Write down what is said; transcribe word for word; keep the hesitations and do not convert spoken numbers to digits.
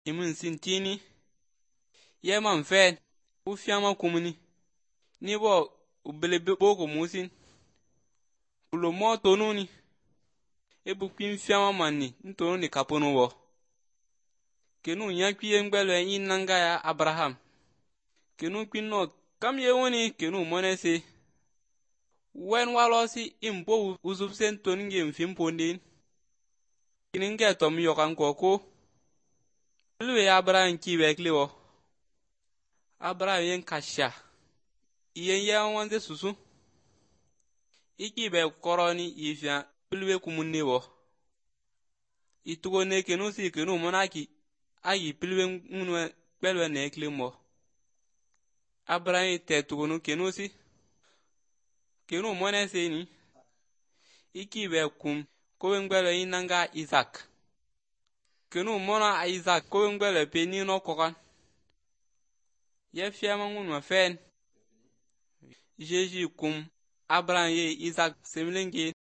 imun sintini ye man fen u fiama kumuni ni bo ubele boko musin ulo mo tonuni e bu kwin fiama manni ntonuni kapunu wo kenu nyakwiye ngbelo yin nanga ya Abraham kenu kwinno kam ye woni kenu monese wen walosi imbo uzubsen toninge mfimpondin kininge tom yokan koko luwe Abraham kiwekli wo Abraham yen kasha yen yawanze susu iki be koroni ifya luwe kumunne wo itugone kenu si kenu monaki ayi pilwe munwe belwe ne klimo Abraham te tugonu kenu si kenu monese ni iki be kum ko ngbelo inanga Isaac kenu mona Isaac ko ngbelo peni no kokan ye fiama ngunwa fen Jésus kum Abraham ye Isaac semlenge